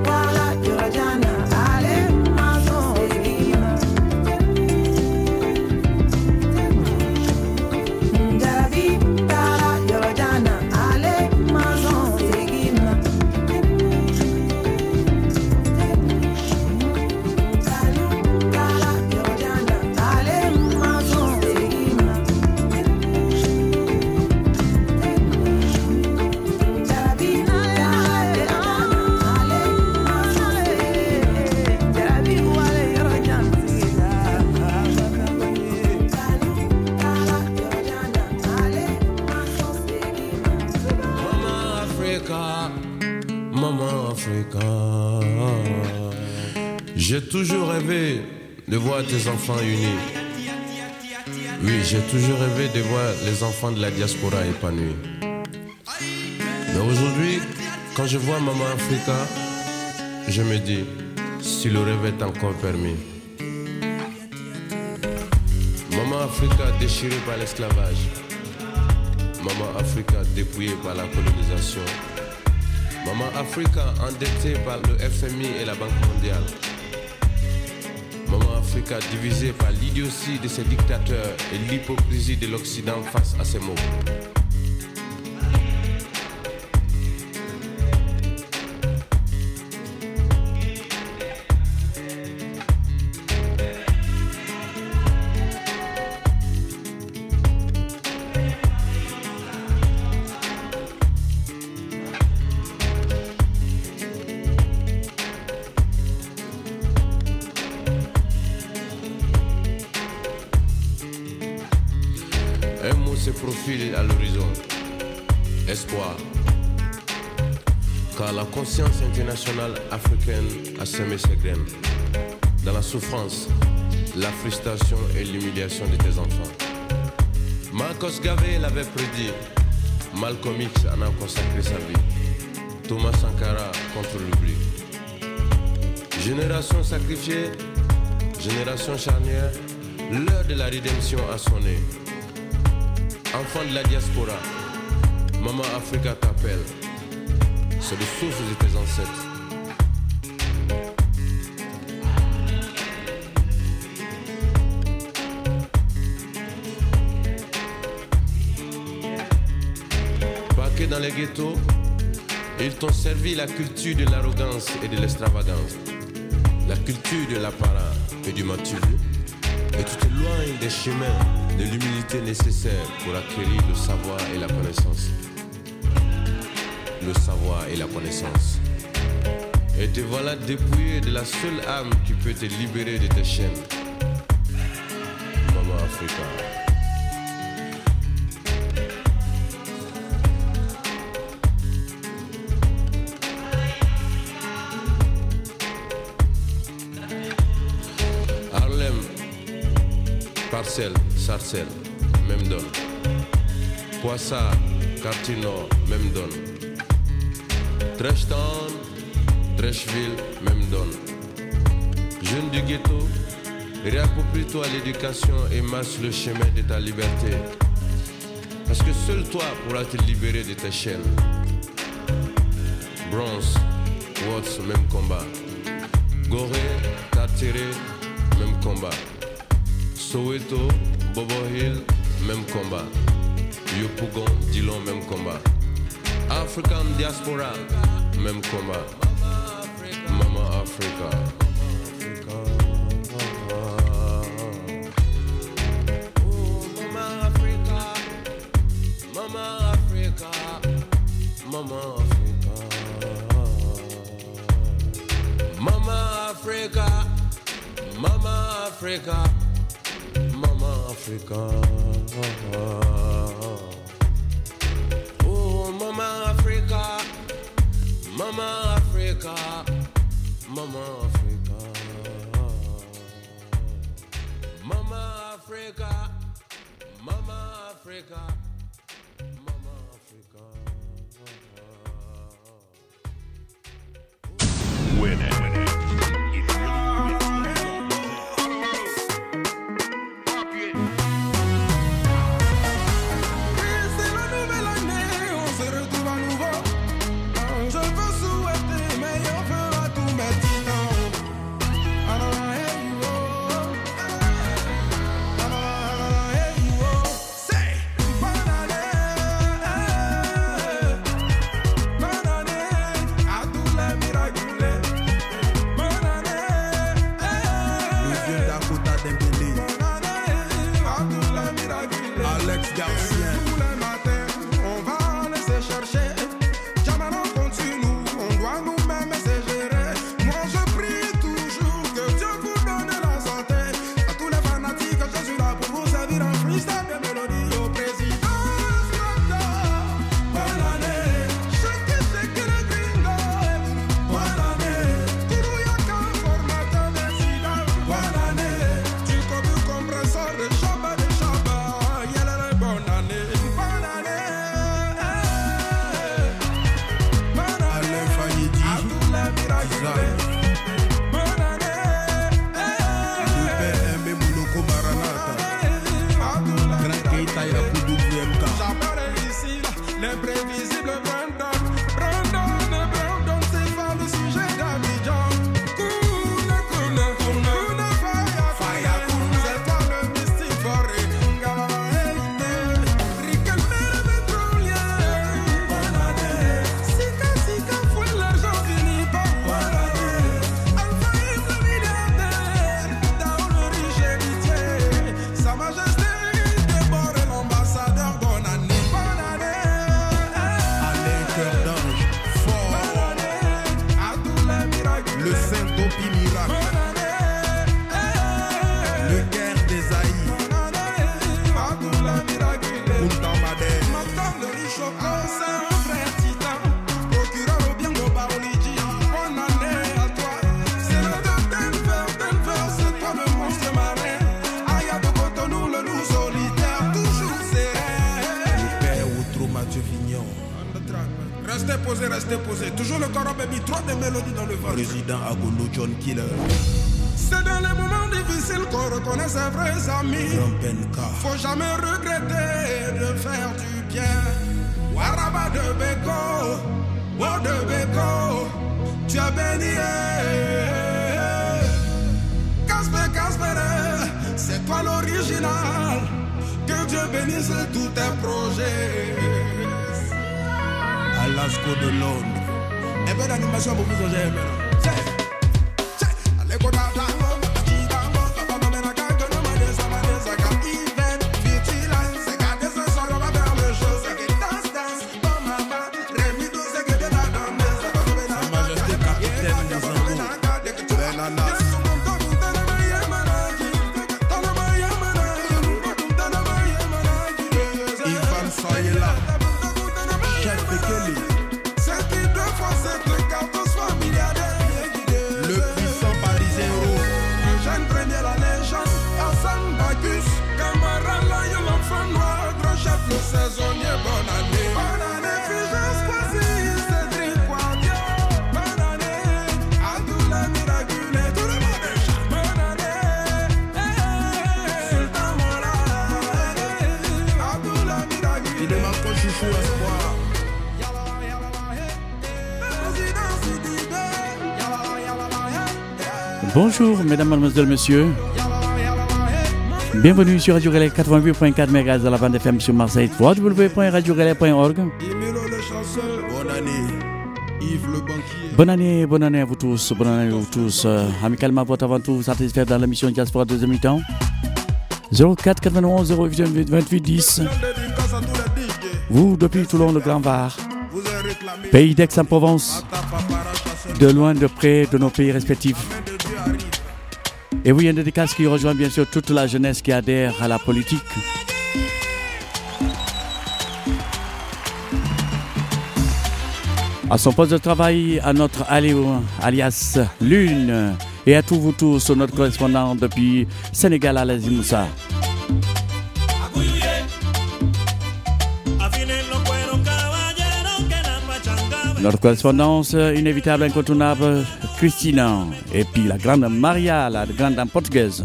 J'ai toujours rêvé de voir tes enfants unis. Oui, j'ai toujours rêvé de voir les enfants de la diaspora épanouis. Mais aujourd'hui, quand je vois Maman Africa, je me dis, si le rêve est encore permis. Maman Africa déchirée par l'esclavage. Maman Africa dépouillée par la colonisation. Maman Africa endettée par le FMI et la Banque mondiale. Maman Africa divisée par l'idiotie de ses dictateurs et l'hypocrisie de l'Occident face à ses maux. Un mot se profile à l'horizon. Espoir. Car la conscience internationale africaine a semé ses graines. Dans la souffrance, la frustration et l'humiliation de tes enfants. Marcos Garvey l'avait prédit. Malcolm X en a consacré sa vie. Thomas Sankara contre l'oubli. Génération sacrifiée, génération charnière, l'heure de la rédemption a sonné. Enfant de la diaspora, Maman Africa t'appelle. C'est le souffle de tes ancêtres. Parqués dans les ghettos, ils t'ont servi la culture de l'arrogance et de l'extravagance, la culture de l'apparat et du matu. Et tu t'éloignes des chemins de l'humilité nécessaire pour acquérir le savoir et la connaissance. Le savoir et la connaissance. Et te voilà dépouillé de la seule âme qui peut te libérer de tes chaînes. Maman Africa. Parcelles, Sarcelles, même donne. Poissard, Quartier Nord, même donne. Trèchetown, Trècheville, même donne. Jeune du ghetto, réapproprie-toi l'éducation et marche le chemin de ta liberté. Parce que seul toi pourras te libérer de tes chaînes. Bronze, Watts, même combat. Gorée, Tartéré, même combat. Soweto, Bobo Hill, même combat. Yopougon, Dillon, même combat. African Diaspora, même combat. Maman Africa. Oh, Maman Africa. Maman Africa. Maman Africa. Maman Africa. Maman Africa. Maman Africa. Oh, Maman Africa. Maman Africa. Maman Africa. Maman Africa. Maman Africa. Maman Africa. Win it. Je veux souhaiter meilleur vœu à tous. le Saint-Opi miracle. Le guerre des Aïs. Punta Madère. Madame le Richoco, c'est un vrai titan. Procureur au bien de Baolidji. Bonne année à toi. C'est le de Denver, c'est toi le monstre marin. Aya de Cotonou, le loup solitaire, toujours serein. Le père Outro Mathieu Vignon. Restez posé. Toujours le corps baby, trop de mélodies dans le ventre. Président Agolo John Killer. C'est dans les moments difficiles qu'on reconnaît ses vrais amis. Faut jamais regretter de faire du bien. Waraba de Beko, Wa de Beko, tu as béni. Casper, c'est toi l'original. Que Dieu bénisse tous tes projets. Alasco de Londres. Et bonne animation pour vous aujourd'hui. Allez, go down. Bonjour mesdames, mademoiselles, messieurs. Bienvenue sur Radio Relais 88.4 MHz à la bande FM sur Marseille, www.radiorelais.org. Bonne année à vous tous, amicalement votre avant tout satisfait dans l'émission Diaspora deuxième mi-temps. 04 91 08 28 10. Vous depuis Toulon, le Grand Var, pays d'Aix-en-Provence, de loin, de près de nos pays respectifs. Et oui, un dédicace qui rejoint bien sûr toute la jeunesse qui adhère à la politique. À son poste de travail, à notre alias Lune, et à tous vous tous, notre correspondant depuis Sénégal, Alazi Moussa. Notre correspondance inévitable, incontournable, Christina. Et puis la grande Maria, la grande dame portugaise.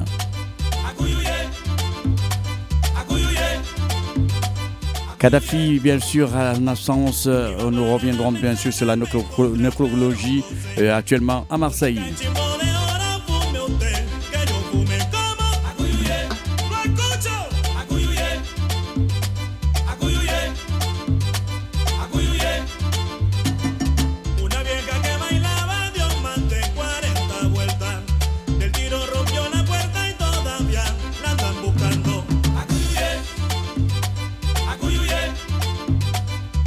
Kadhafi, bien sûr, à la naissance, nous reviendrons bien sûr sur la nécrologie actuellement à Marseille.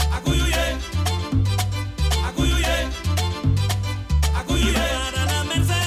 Mercedes.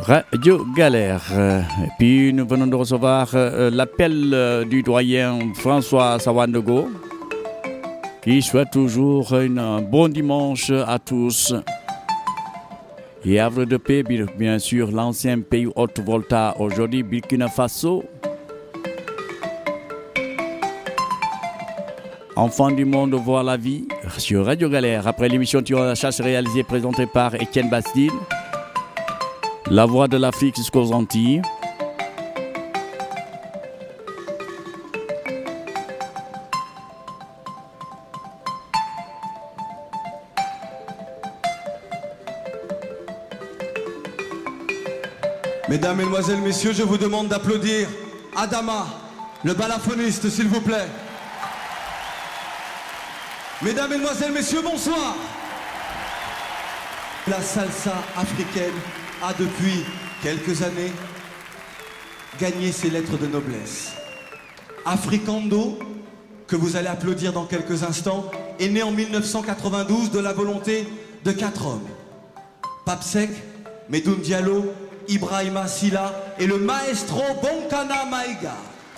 Radio Galère. Et puis nous venons de recevoir l'appel du doyen François Sawandogo qui souhaite toujours un bon dimanche à tous. Et Havre de paix, bien sûr, l'ancien pays Haute-Volta, aujourd'hui Burkina Faso. Enfants du monde voient la vie sur Radio Galère. Après l'émission Tirage la chasse réalisée présentée par Étienne Bastide. La voix de l'Afrique jusqu'aux Antilles. Mesdames, Mesdemoiselles, Messieurs, je vous demande d'applaudir Adama, le balafoniste, s'il vous plaît. Mesdames, Mesdemoiselles, Messieurs, bonsoir. La salsa africaine a depuis quelques années gagné ses lettres de noblesse. Africando, que vous allez applaudir dans quelques instants, est né en 1992 de la volonté de 4 hommes. Pape Seck, Medoune Diallo, Ibrahima Silla et le maestro Bonkana Maïga.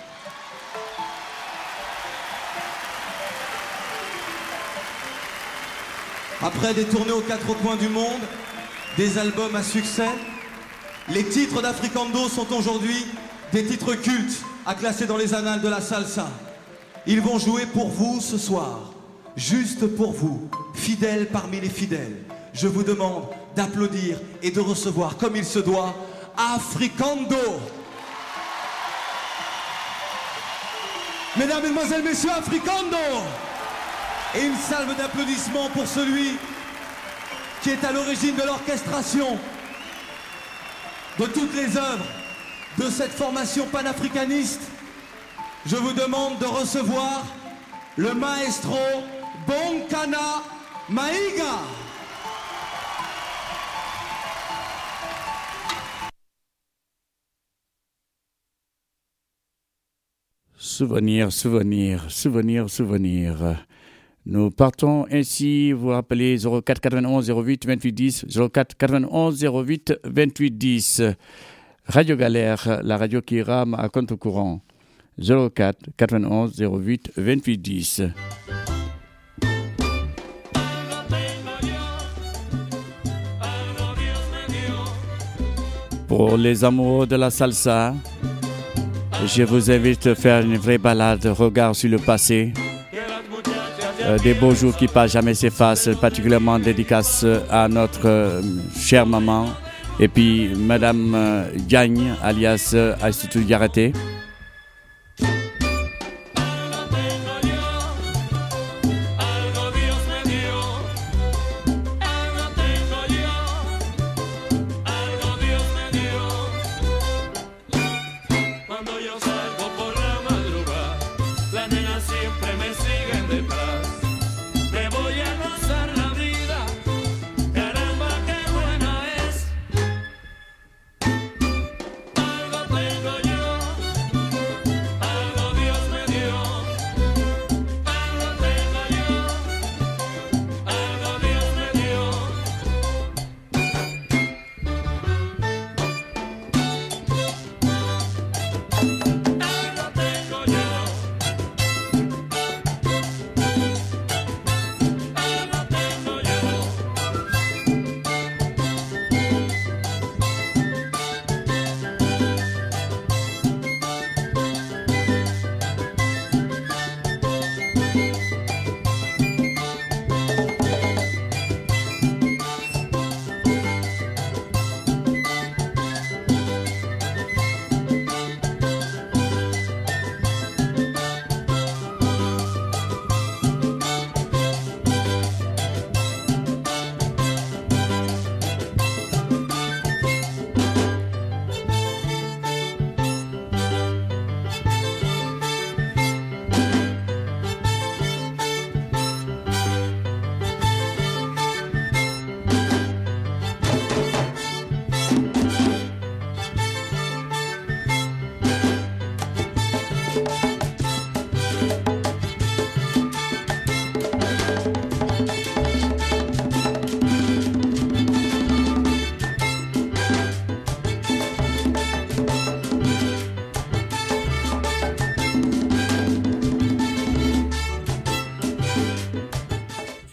Après des tournées aux 4 coins du monde, des albums à succès, les titres d'Africando sont aujourd'hui des titres cultes à classer dans les annales de la salsa. Ils vont jouer pour vous ce soir, juste pour vous, fidèles parmi les fidèles. Je vous demande d'applaudir et de recevoir comme il se doit Africando. Mesdames, Mesdemoiselles, Messieurs, Africando. Et une salve d'applaudissements pour celui qui est à l'origine de l'orchestration de toutes les œuvres de cette formation panafricaniste. Je vous demande de recevoir le maestro Bonkana Maïga. Souvenir, souvenir, souvenir, souvenir. Nous partons ainsi, vous rappelez 04 91 08 28 10, 04 91 08 28 10. Radio Galère, la radio qui rame à contre-courant. 04 91 08 28 10. Pour les amoureux de la salsa, je vous invite à faire une vraie balade, regard sur le passé. Des beaux jours qui passent jamais s'effacent, particulièrement dédicace à notre chère maman et puis Madame Diagne, alias Aïssatou Diaraté.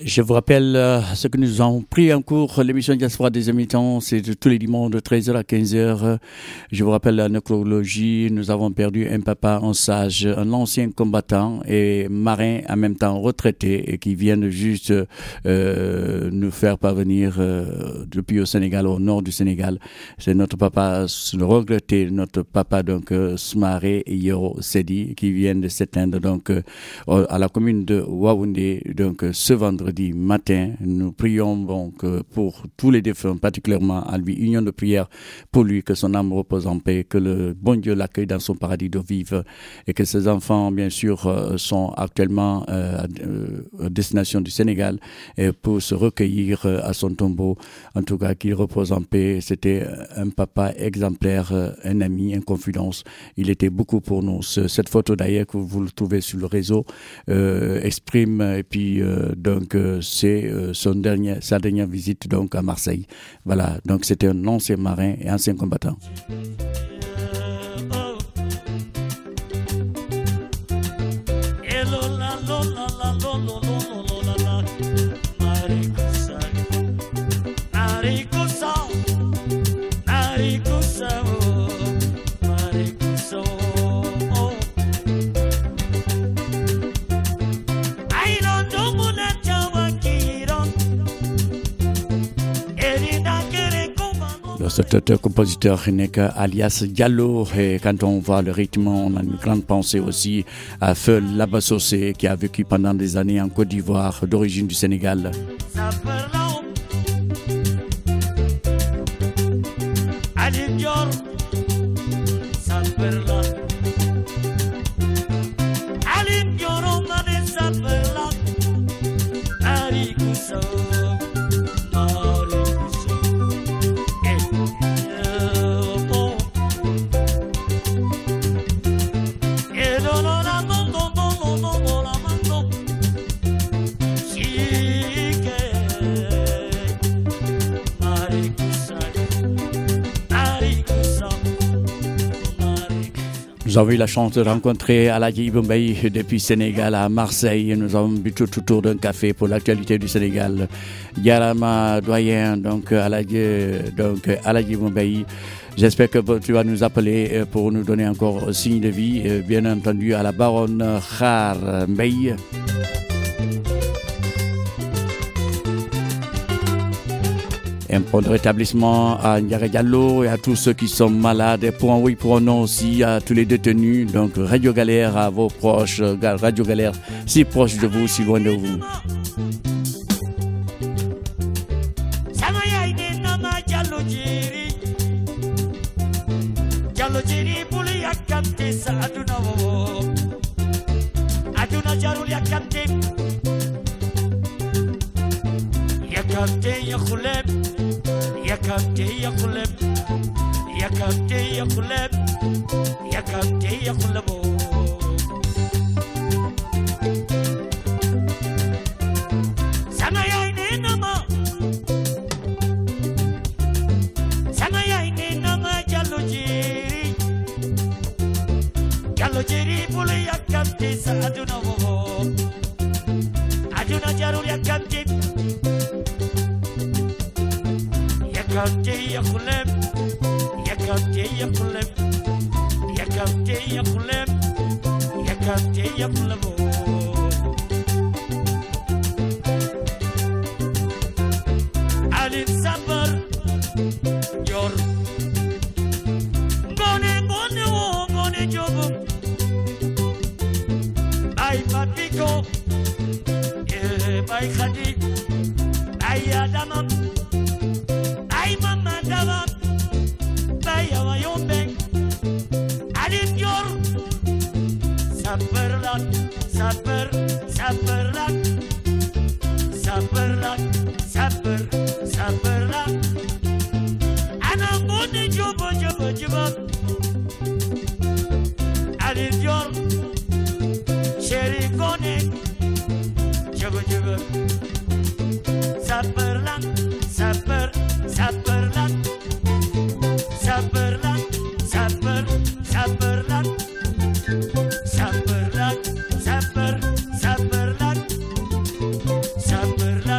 Je vous rappelle ce que nous avons pris en cours. L'émission Diaspora des Habitants, c'est tous les dimanches de 13h à 15h. Je vous rappelle la nécrologie. Nous avons perdu un papa, un sage, un ancien combattant et marin en même temps retraité et qui vient juste nous faire parvenir depuis au Sénégal, au nord du Sénégal. C'est notre papa, le regretté, notre papa donc Soumaré Yoro Sedi qui vient de s'éteindre donc à la commune de Waoundé donc ce vendredi matin. Nous prions donc pour tous les défunts, particulièrement à lui, union de prière pour lui, que son âme repose en paix, que le bon Dieu l'accueille dans son paradis de vivre et que ses enfants, bien sûr, sont actuellement à destination du Sénégal et pour se recueillir à son tombeau. En tout cas, qu'il repose en paix. C'était un papa exemplaire, un ami, une confidence. Il était beaucoup pour nous. Cette photo d'ailleurs que vous le trouvez sur le réseau exprime et puis donc c'est sa dernière visite donc à Marseille. Voilà, donc c'était un ancien marin et ancien combattant. Cet auteur-compositeur n'est qu'alias Diallo, et quand on voit le rythme, on a une grande pensée aussi à Feu Labassosé qui a vécu pendant des années en Côte d'Ivoire, d'origine du Sénégal. Nous avons eu la chance de rencontrer Aladji Ibombaï depuis Sénégal à Marseille. Nous avons bu tout autour d'un café pour l'actualité du Sénégal. Yarama doyen, donc Aladji Ibombaï. J'espère que tu vas nous appeler pour nous donner encore signe de vie. Bien entendu à la baronne Khar Mbaye. Un point de rétablissement à Ndiaga Diallo et à tous ceux qui sont malades. Et pour un oui, pour un non aussi à tous les détenus. Donc Radio Galère à vos proches. Radio Galère si proche de vous, si loin de vous. Yakante yakulebo Sama yaine nama Jallo jiri bulu yakante sa aduna wo aduna jarul yakante Yakante yakuleb Alin sabar yor Gone jobu Bay papiko Bay khadi Bay adamam Bay mama damam Bay awayombe Alin yor Sabarlat Ana gone jobu Alin yor Sheri gone jobu Sabarlat Sabarlat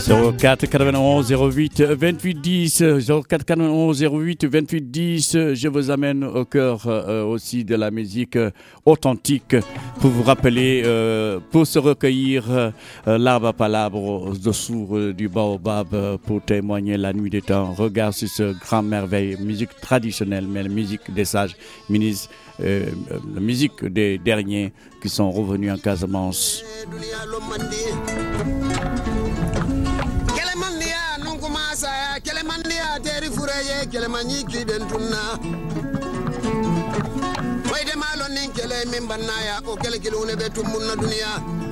04 91 08 28 10 04 91 08 28 10. Je vous amène au cœur aussi de la musique authentique pour vous rappeler, pour se recueillir l'arbre à palabres au-dessous du baobab pour témoigner la nuit des temps. Regarde sur ce grand merveille, musique traditionnelle, mais la musique des sages, la musique des derniers qui sont revenus en Casamance. Kelemandia teri fureye kelemani kiden tunna wayde malon nin kele min bannaya o kele kilune be tumunna duniya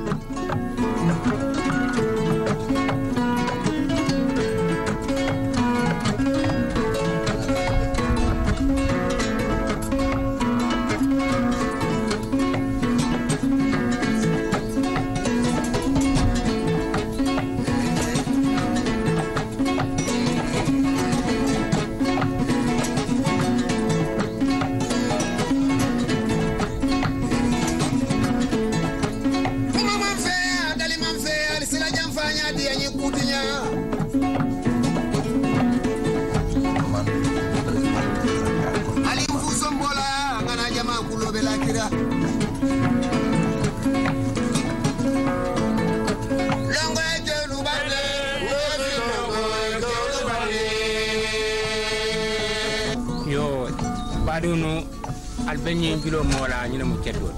Baduno albenyi kilo mola nyina mu keddo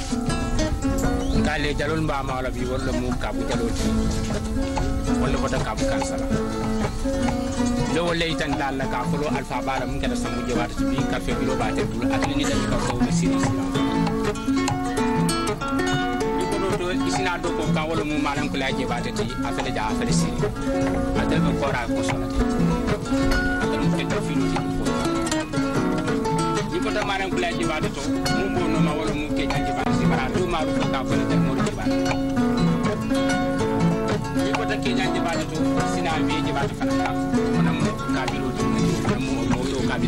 ngale jalol mba mala bi wala mu kabu jaloti wala bota kabu kansala do wala itan dalla ka ko alfa bala mun kada samu jewata ci bi café bi lo baté dul ak ni dañ ko ko siri do isina do ko ka wala mu malam ko la jewata ci afale ja afale siri adal ko ra ko solati adal mu keddo fi ko maram kula jibaade to mumbo no ma wala mu ke jibaade si bara do ma ko ka ko ne mo jibaade ni ko take jibaade to sina bi jibaade fana ka mona mo ka bi ro mo to ka bi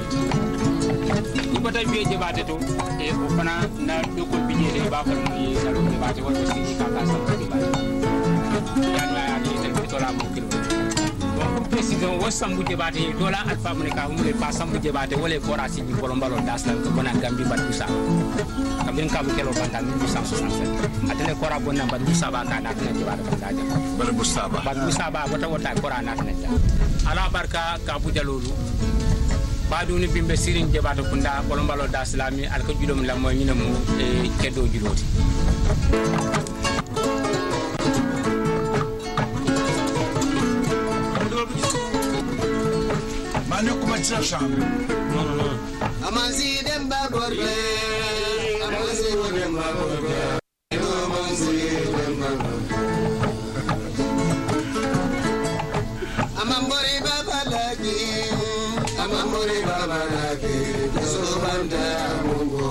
ni ko take bi jibaade to e ko fana na do ko bi je ba ko mo yi na ro jibaade wala si ka ka sa jibaade ya na ya ni tel to la mo kilo président wo sambu jebate dola alfa mun ka humule pa sambu jebate wala fora si bolon balon daslan ko bona gambi badu sa kabin ka bu kelo banta 1967 atene kora bonna badu sa ba ka na tene jebate banta badu sa ba bata wota kora na tene ala barka ka bu jalolu badu ni bimbe sirin jebate kunda bolon balon daslami al ko judom la mo nyina mu e keddo juroti Ça chambre. Non. Amazi demba gorbe. Amazi demba gorbe. Amazi demba gorbe. Amambori baba lagi. Amambori baba lagi. Sobanda mungo.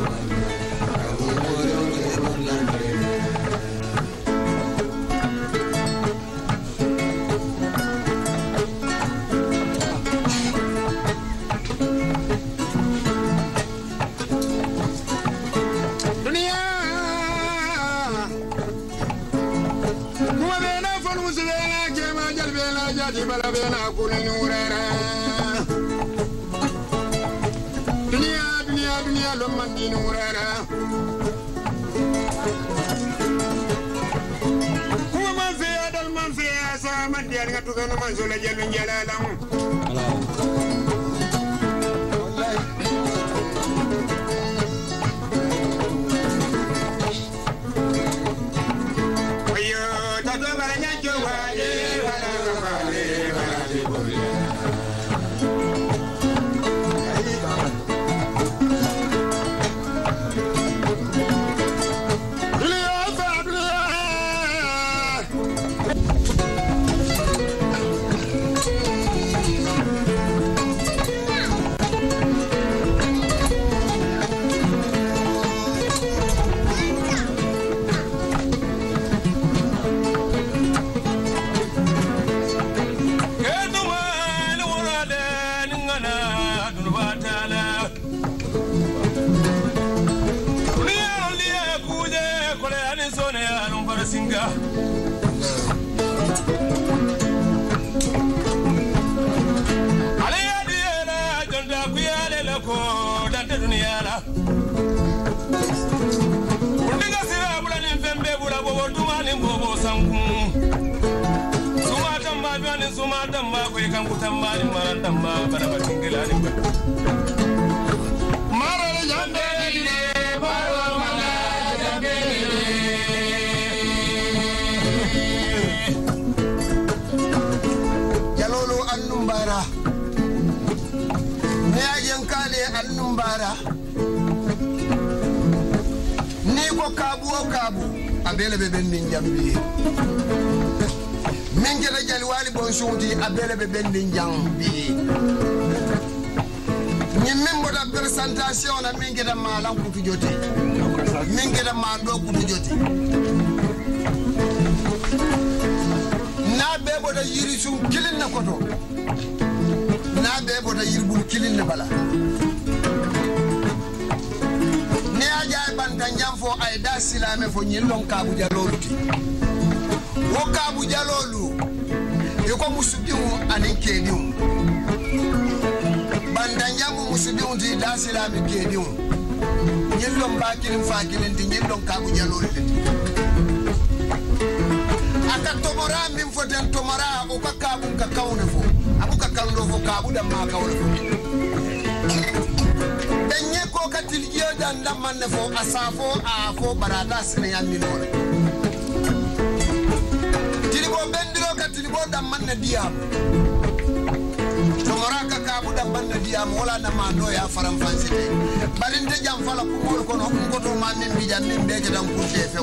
Bala bena kulani urara dunia lo mandini urara kuma man fe asa man dia ngatu kana man so la jelu jalala ayo tata baranya jowa banku Suma tamba biani suma tamba kwe kanku tamba ni maran tamba Bada batingila ni ba Mara le jambe ile Baro mala jambe ile Jalolo annumbara Ne ajen kale annumbara Ni ko kabu o kabu abele be bendin jambi Mengela jalwali bon suudi abele be bendin jambi Ni membo da presentation na mengela malan ku joti mengela ma do ku joti Na bebo da yiri sun kilin na koto Na bebo da yirbul kilin na bala Ne aja banta nyamfo ay da silame fo nyillon kabu jaloluti Wo kabu jalolu yoko musubiu anikediu Banda nyamu musubiu di da silame kediu Nyillon bakilin fakilin di nyillon kabu jalolu Aka tomora min foten tomora o ka kabu ka kawne fo abu ka kando fo kabu da ma kawne fo Denye ko ka tilgiyo dan manne fo asafo a fo barada sene yaminore Tilibo bendiro ka tilibo dan manne diam Tomora ka kabu da manne diam wala na mando ya faram fansite barinde jam fala ko mol kono ngoto ma min bi jam min beje dan ku tefe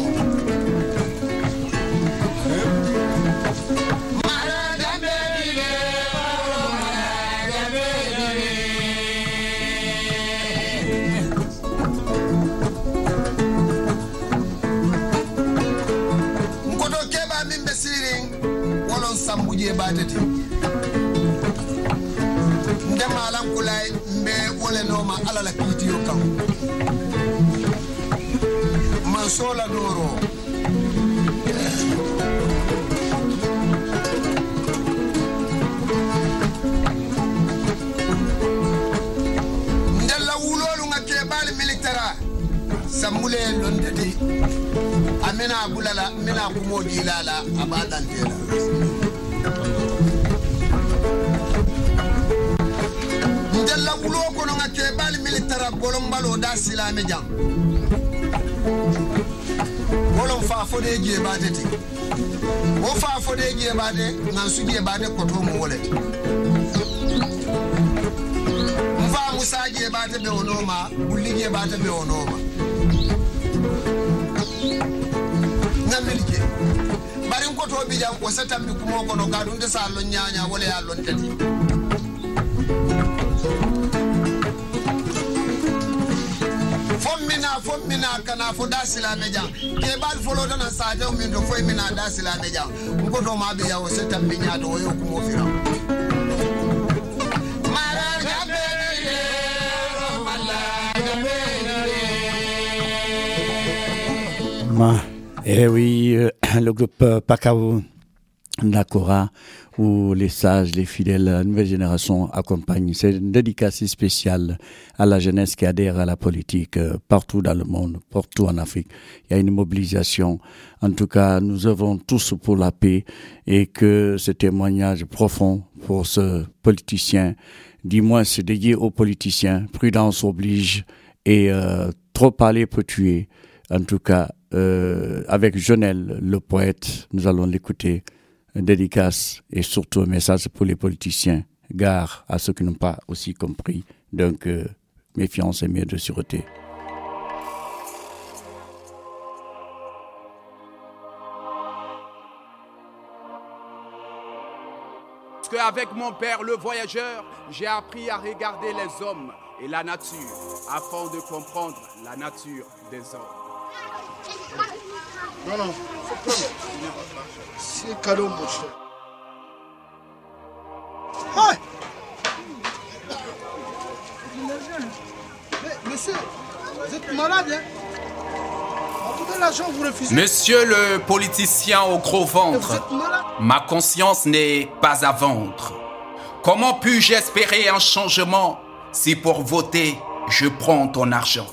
Sambuje batati ndema lam kulay mbe wole noma ala la kitiyo kam man sola doro ndella wulolu ngake bal militara sambule londeti amina bulala mina kumodi lala abadan tela Ndella wulo kono ngake bal militara bolombalo da silame jam bolom fa fode je badeti wo fa fode je bade ngansu je bade koto mo woleti mfa musa je bade be onoma bulli je bade be onoma namelike barin koto bi jam ko satambi kumo kono kadun de salon nyaanya wala ya lon tati Fomina kana fo da silame jam ke bal folo dana sa jaw min do foy mina da silame jam ko do ma be yawo setam bi nyaado wo yo ko fira Eh oui, le groupe Pakao Nakora, où les sages, les fidèles, la nouvelle génération accompagnent. C'est une dédicace spéciale à la jeunesse qui adhère à la politique partout dans le monde, partout en Afrique. Il y a une mobilisation. En tout cas, nous œuvrons tous pour la paix et que ce témoignage profond pour ce politicien, dis-moi, c'est dédié aux politiciens. Prudence oblige et trop parler peut tuer. En tout cas, avec Jonel, le poète, nous allons l'écouter. Dédicace et surtout un message pour les politiciens. Gare à ceux qui n'ont pas aussi compris. Donc, méfiance et mieux de sûreté. Parce qu'avec mon père, le voyageur, j'ai appris à regarder les hommes et la nature afin de comprendre la nature des hommes. Non, c'est cadeau, mon cher. Hey! Mais monsieur, vous êtes malade, hein? En tout l'argent, vous refusez. Monsieur le politicien au gros ventre, ma conscience n'est pas à vendre. Comment puis-je espérer un changement si pour voter, je prends ton argent?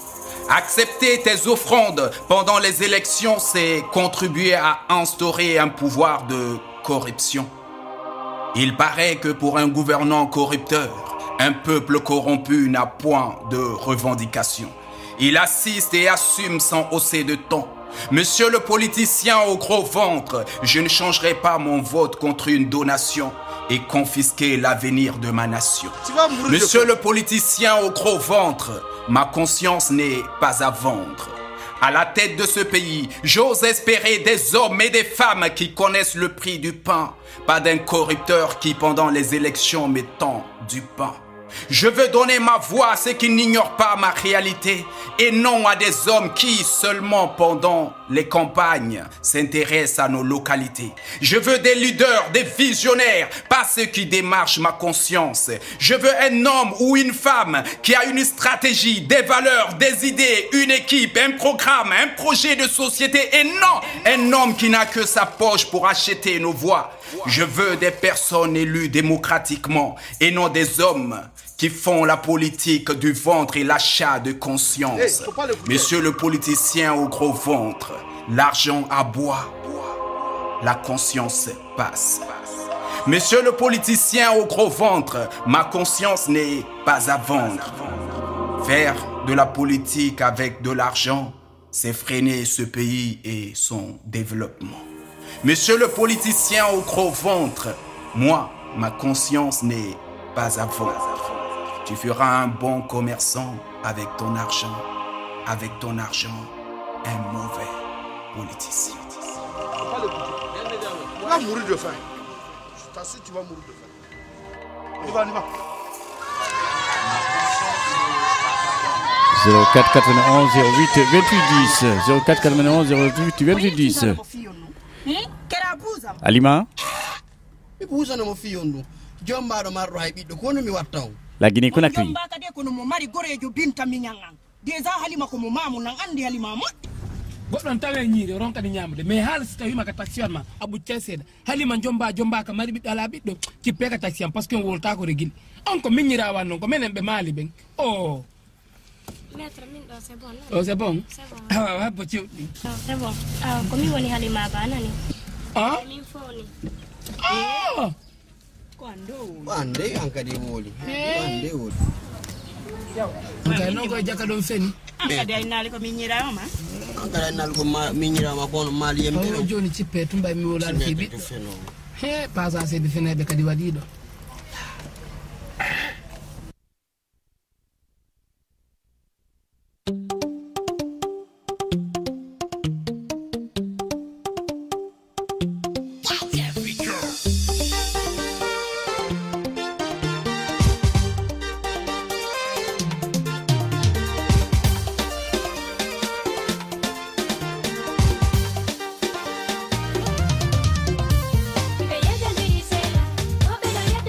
Accepter tes offrandes pendant les élections, c'est contribuer à instaurer un pouvoir de corruption. Il paraît que pour un gouvernant corrupteur, un peuple corrompu n'a point de revendication. Il assiste et assume sans hausser de ton. Monsieur le politicien au gros ventre, je ne changerai pas mon vote contre une donation et confisquer l'avenir de ma nation. Monsieur le politicien au gros ventre, ma conscience n'est pas à vendre. À la tête de ce pays, j'ose espérer des hommes et des femmes qui connaissent le prix du pain, pas d'un corrupteur qui pendant les élections me tend du pain. Je veux donner ma voix à ceux qui n'ignorent pas ma réalité et non à des hommes qui, seulement pendant les campagnes, s'intéressent à nos localités. Je veux des leaders, des visionnaires, pas ceux qui démarchent ma conscience. Je veux un homme ou une femme qui a une stratégie, des valeurs, des idées, une équipe, un programme, un projet de société et non un homme qui n'a que sa poche pour acheter nos voix. Je veux des personnes élues démocratiquement et non des hommes qui font la politique du ventre et l'achat de conscience. Monsieur le politicien au gros ventre, l'argent aboie, la conscience passe. Monsieur le politicien au gros ventre, ma conscience n'est pas à vendre. Faire de la politique avec de l'argent, c'est freiner ce pays et son développement. Monsieur le politicien au gros ventre, moi, ma conscience n'est pas à vendre. Tu feras un bon commerçant avec ton argent. Avec ton argent, un mauvais politicien. Tu vas mourir de faim. Je t'assure, tu vas mourir de faim. On y va, on y va. 04 91 08 28 10 04 91 08 28 10 Alima La Guinée Conakry. Godon tawe ñiire ronkadi ñamde mais haala si tawi maka taxion ma abou tieseda halima jomba ka mari biddo ala biddo ci pega taxion parce que wolta ko regil on ko miñira wan non ko menen be mali ben oh maître min do c'est bon oh c'est bon ah wa bo ci c'est bon ah ko mi woni halima ba nani ah min foni ah Ande ankadi woli. Ande woli. Ngai no ko jaka don feni. Ankadi ay nali ko minyira ma. Ankadi nali ko minyira ma kono mali yembe. O joni cippe tumba mi wala fibi. He pasa se bi fene be kadi wadido. Bella de Gisela, oh bella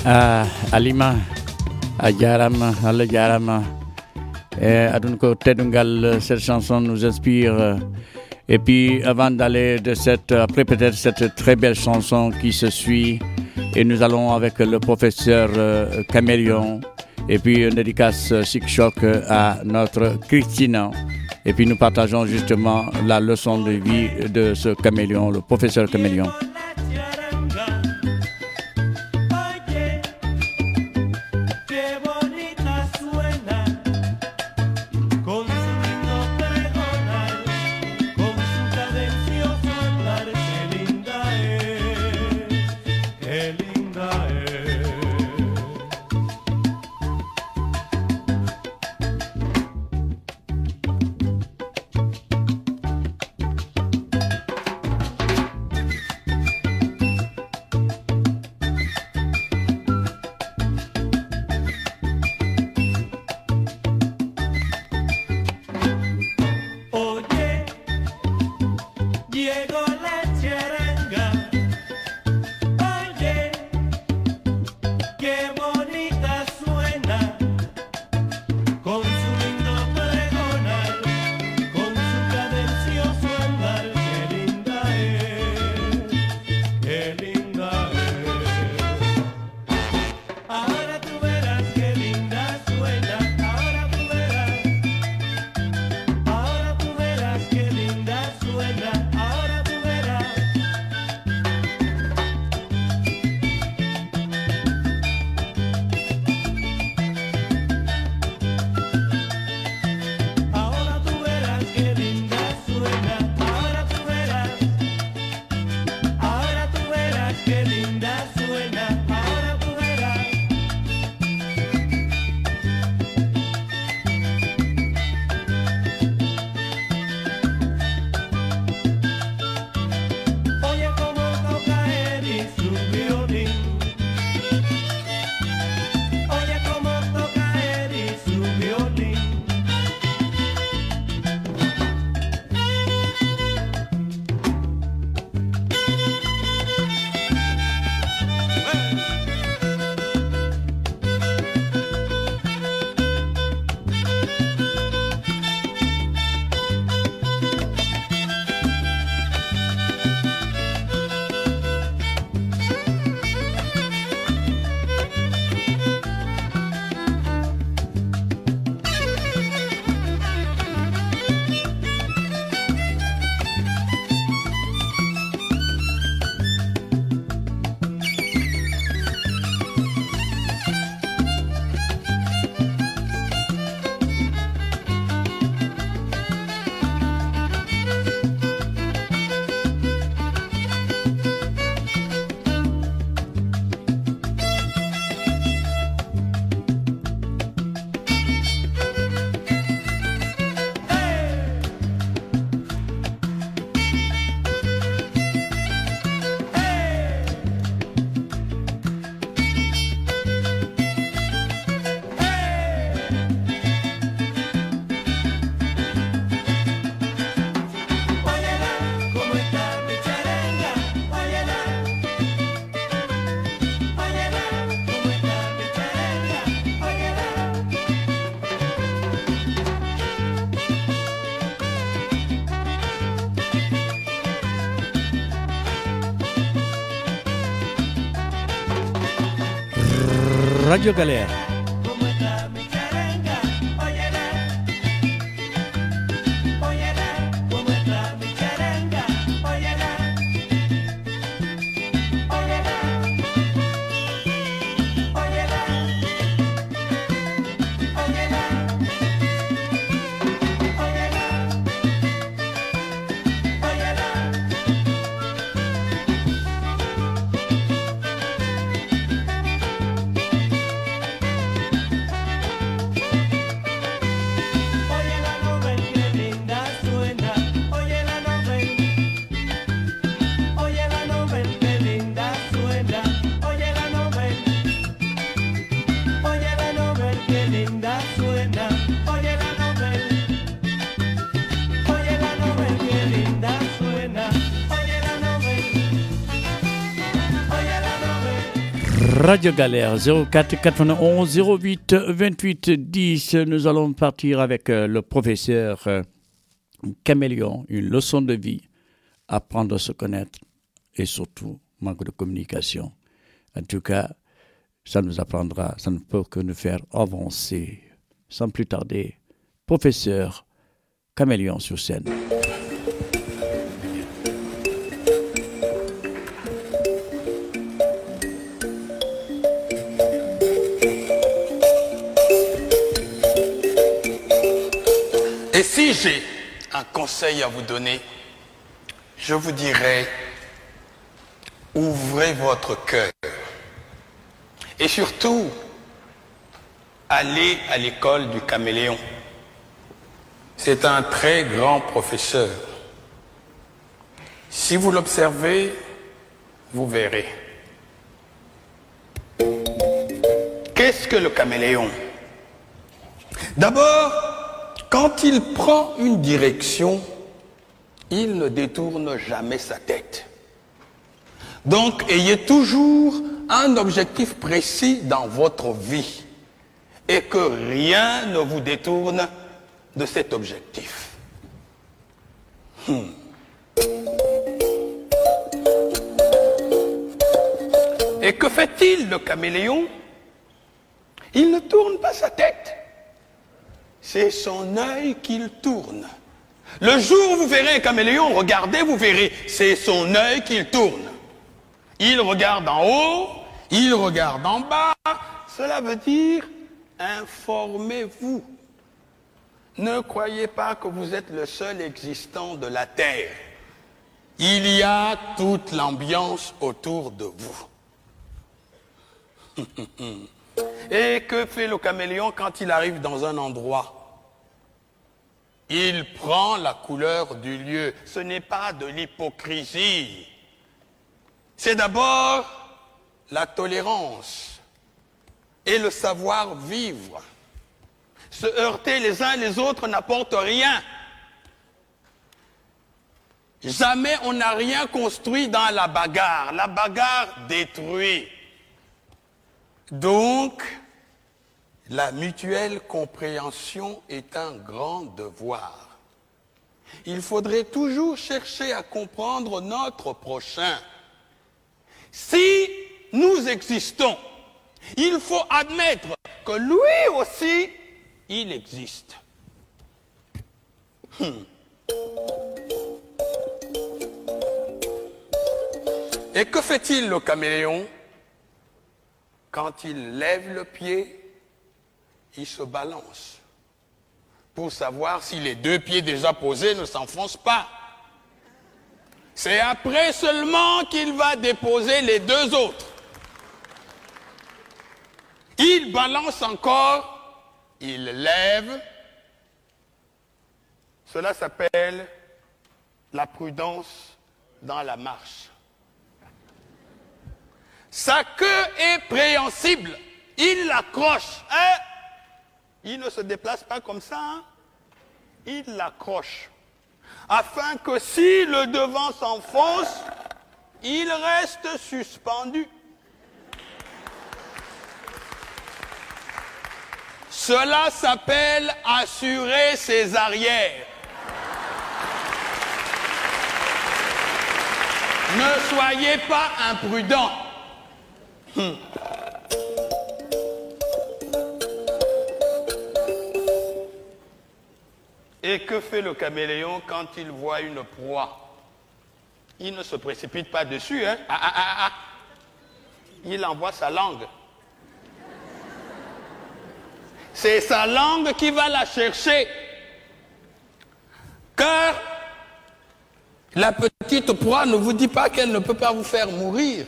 Alima a jarama Allah jarama adun ko tedungal. Cette chanson nous inspire. Et puis avant d'aller de après peut-être cette très belle chanson qui se suit, et nous allons avec le professeur Caméléon, et puis une dédicace Chic Choc à notre Christina. Et puis nous partageons justement la leçon de vie de ce Caméléon, le professeur Caméléon. Radio Galère. Radio Galère 04 91 08 28 10. Nous allons partir avec le professeur Caméléon, une leçon de vie, apprendre à se connaître et surtout manque de communication. En tout cas, ça nous apprendra, ça ne peut que nous faire avancer. Sans plus tarder, professeur Caméléon sur scène. Et si j'ai un conseil à vous donner, je vous dirais, ouvrez votre cœur. Et surtout, allez à l'école du Caméléon. C'est un très grand professeur. Si vous l'observez, vous verrez. Qu'est-ce que le Caméléon? D'abord, quand il prend une direction, il ne détourne jamais sa tête. Donc, ayez toujours un objectif précis dans votre vie et que rien ne vous détourne de cet objectif. Et que fait-il, le Caméléon? Il ne tourne pas sa tête. C'est son œil qu'il tourne. Le jour où vous verrez un caméléon, regardez, vous verrez, c'est son œil qu'il tourne. Il regarde en haut, il regarde en bas. Cela veut dire, informez-vous. Ne croyez pas que vous êtes le seul existant de la Terre. Il y a toute l'ambiance autour de vous. Et que fait le caméléon quand il arrive dans un endroit? Il prend la couleur du lieu. Ce n'est pas de l'hypocrisie. C'est d'abord la tolérance et le savoir-vivre. Se heurter les uns les autres n'apporte rien. Jamais on n'a rien construit dans la bagarre. La bagarre détruit. Donc, la mutuelle compréhension est un grand devoir. Il faudrait toujours chercher à comprendre notre prochain. Si nous existons, il faut admettre que lui aussi, il existe. Et que fait-il, le caméléon? Quand il lève le pied, il se balance pour savoir si les deux pieds déjà posés ne s'enfoncent pas. C'est après seulement qu'il va déposer les deux autres. Il balance encore, il lève. Cela s'appelle la prudence dans la marche. Sa queue est préhensible. Il l'accroche. Il ne se déplace pas comme ça. Il l'accroche. Afin que si le devant s'enfonce, il reste suspendu. Cela s'appelle assurer ses arrières. Ne soyez pas imprudents. Et que fait le caméléon quand il voit une proie? Il ne se précipite pas dessus, hein? Il envoie sa langue. C'est sa langue qui va la chercher. Car la petite proie ne vous dit pas qu'elle ne peut pas vous faire mourir.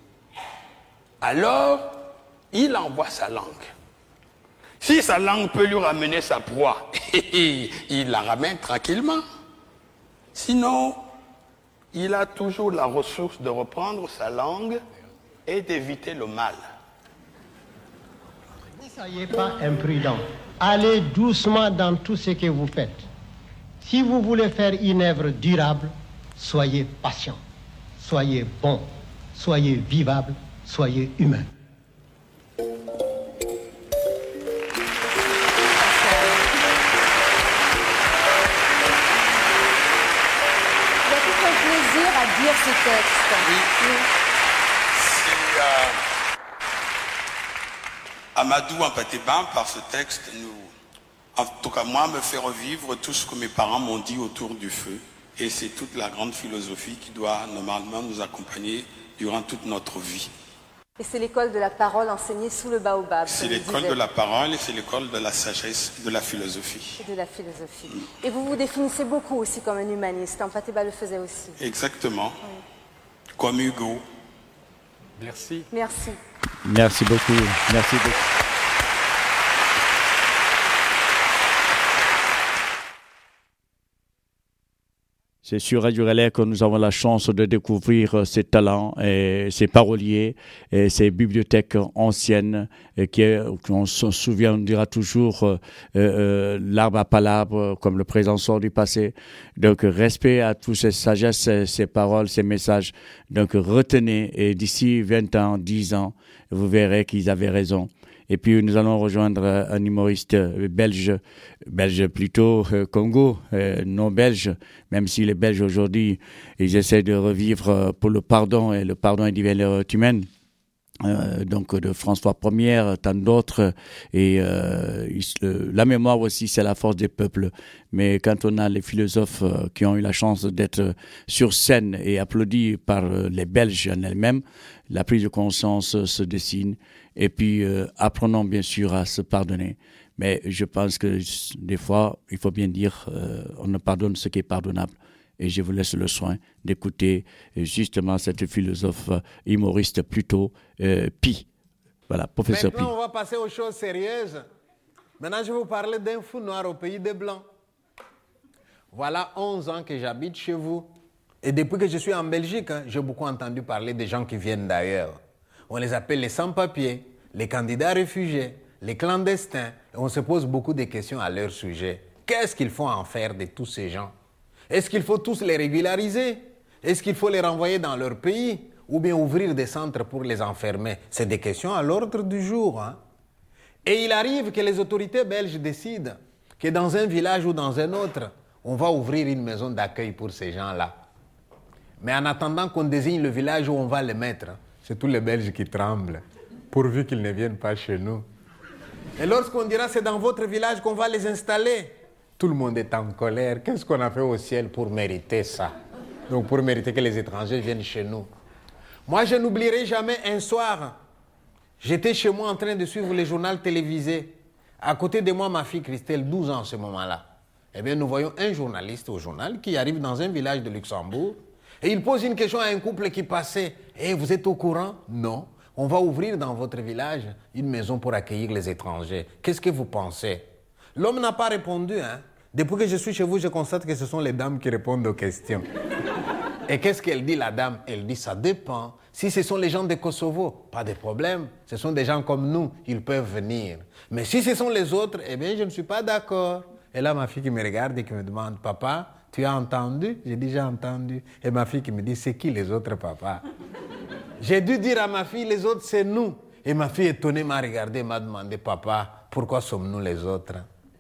Alors, il envoie sa langue. Si sa langue peut lui ramener sa proie, il la ramène tranquillement. Sinon, il a toujours la ressource de reprendre sa langue et d'éviter le mal. Ne soyez pas imprudent. Allez doucement dans tout ce que vous faites. Si vous voulez faire une œuvre durable, soyez patient, soyez bon, soyez vivable, soyez humain. texte. Oui. C'est Amadou Ampateba, par ce texte, en tout cas moi, me fait revivre tout ce que mes parents m'ont dit autour du feu. Et c'est toute la grande philosophie qui doit normalement nous accompagner durant toute notre vie. Et c'est l'école de la parole enseignée sous le baobab. C'est l'école de la parole et c'est l'école de la sagesse, de la philosophie. Et de la philosophie. Et vous vous définissez beaucoup aussi comme un humaniste. Ampateba le faisait aussi. Exactement. Oui. Comme Hugo. Merci. Merci. Merci beaucoup. Merci beaucoup. C'est sur Radio Relais que nous avons la chance de découvrir ces talents et ces paroliers et ces bibliothèques anciennes qu'on se souvient, on dira toujours l'arbre à palabres comme le présent sort du passé. Donc respect à toutes ces sagesses, ces paroles, ces messages. Donc retenez et d'ici 20 ans, 10 ans, vous verrez qu'ils avaient raison. Et puis nous allons rejoindre un humoriste belge plutôt Congo, non belge, même si les Belges aujourd'hui, ils essaient de revivre pour le pardon, et le pardon est une valeur humaine. Donc de François Ier, tant d'autres, et la mémoire aussi, c'est la force des peuples. Mais quand on a les philosophes qui ont eu la chance d'être sur scène et applaudis par les Belges en elles-mêmes, la prise de conscience se dessine. Et puis apprenons bien sûr à se pardonner. Mais je pense que des fois, il faut bien dire, on ne pardonne ce qui est pardonnable. Et je vous laisse le soin d'écouter justement cette philosophe humoriste plutôt Pi. Voilà, professeur Pi. Maintenant, on va passer aux choses sérieuses. Maintenant, je vais vous parler d'un fou noir au pays des Blancs. Voilà 11 ans que j'habite chez vous. Et depuis que je suis en Belgique, j'ai beaucoup entendu parler des gens qui viennent d'ailleurs. On les appelle les sans-papiers, les candidats réfugiés, les clandestins. Et on se pose beaucoup de questions à leur sujet. Qu'est-ce qu'il faut en faire de tous ces gens? Est-ce qu'il faut tous les régulariser? Est-ce qu'il faut les renvoyer dans leur pays? Ou bien ouvrir des centres pour les enfermer? C'est des questions à l'ordre du jour. Et il arrive que les autorités belges décident que dans un village ou dans un autre, on va ouvrir une maison d'accueil pour ces gens-là. Mais en attendant qu'on désigne le village où on va les mettre, c'est tous les Belges qui tremblent, pourvu qu'ils ne viennent pas chez nous. Et lorsqu'on dira c'est dans votre village qu'on va les installer, tout le monde est en colère. Qu'est-ce qu'on a fait au ciel pour mériter ça? Donc pour mériter que les étrangers viennent chez nous. Moi, je n'oublierai jamais un soir, j'étais chez moi en train de suivre les journaux télévisés. À côté de moi, ma fille Christelle, 12 ans en ce moment-là. Eh bien, nous voyons un journaliste au journal qui arrive dans un village de Luxembourg et il pose une question à un couple qui passait. « Eh, vous êtes au courant? » « Non. On va ouvrir dans votre village une maison pour accueillir les étrangers. Qu'est-ce que vous pensez? » L'homme n'a pas répondu. Depuis que je suis chez vous, je constate que ce sont les dames qui répondent aux questions. Et qu'est-ce qu'elle dit, la dame? Elle dit, ça dépend. Si ce sont les gens de Kosovo, pas de problème. Ce sont des gens comme nous, ils peuvent venir. Mais si ce sont les autres, eh bien, je ne suis pas d'accord. Et là, ma fille qui me regarde et qui me demande, papa, tu as entendu? J'ai dit, j'ai entendu. Et ma fille qui me dit, c'est qui les autres, papa? J'ai dû dire à ma fille, les autres, c'est nous. Et ma fille étonnée m'a regardé et m'a demandé, papa, pourquoi sommes-nous les autres?